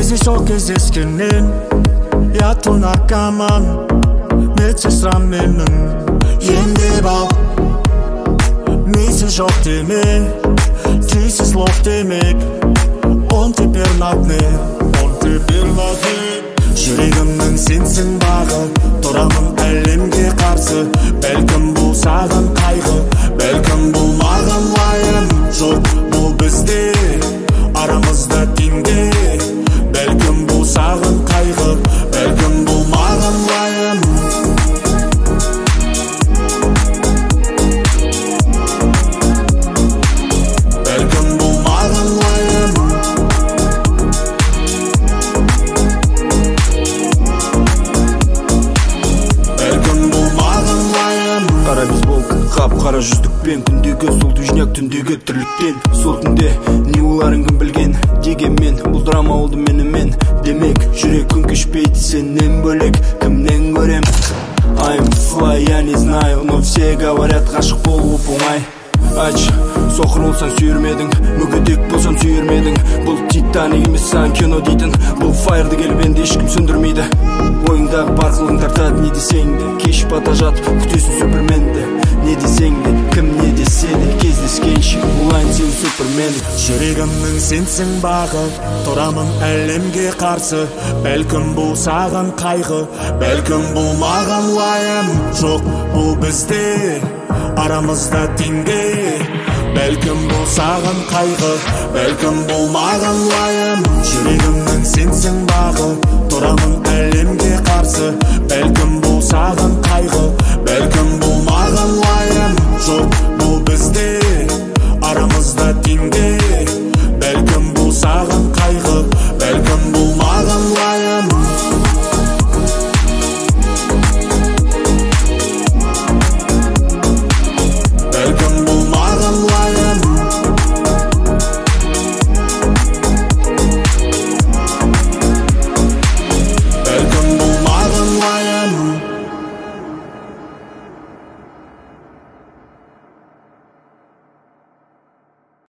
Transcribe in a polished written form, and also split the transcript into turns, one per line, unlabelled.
Бізде жоқ кездескеннен ұятына каман медсестрам менің емдеп ал. Миссия жоқ деме, тиісіз слов демек. Он теперь на дне. Жүрегімнің сенсің бағы, тұрамын әлемге қарсы. Бәлкім бұл саған қайғы, бәлкім бұл маған уайым. Жоқ, бұл бізде, арамызда теңде. Бәлкім бұл саған қайғы, бәлкім бұл маған уайым. Бәлкім бұл маған уайым.
Қара бейсболка, қап-қара жүздікпен, күндегі сол дүжняк, түндегі тірліктен. Сол күнде не оларын кім білген, дегенмен бұл драма oldu менімен. Демек жүрек күн кешпейді сенен бөлек, кімнен көрем. I'm fly, я не знаю, но все говорят, ғашық болу оңай. Ач, соқыр болсаң сүйірмедің, мүгедек болсаң сүйірмедің. Бұл Титаник емес саған кино дейтін, бұл файрды келіп енді ешкім сөндірмейді. Ойыңдағы барқылың тартады не десең де, кеш бата жатып күтесің суперменді. Не десең де, кім не десе де, кездескенше болайын сен супермен.
Жүрегімнің сенсің бағы, тұрамын әлемге қарсы. Бәлкім бұл саған қайғы, бәлкім бұл маған уайым. Жоқ, бұл бізде, арамызда теңде. Бәлкім бұл саған қайғы, бәлкім бұл маған уайым. Жүрегімнің сенсің бағы, тұрамын әлемге қарсы. Бәлкім бұл саған қайғы,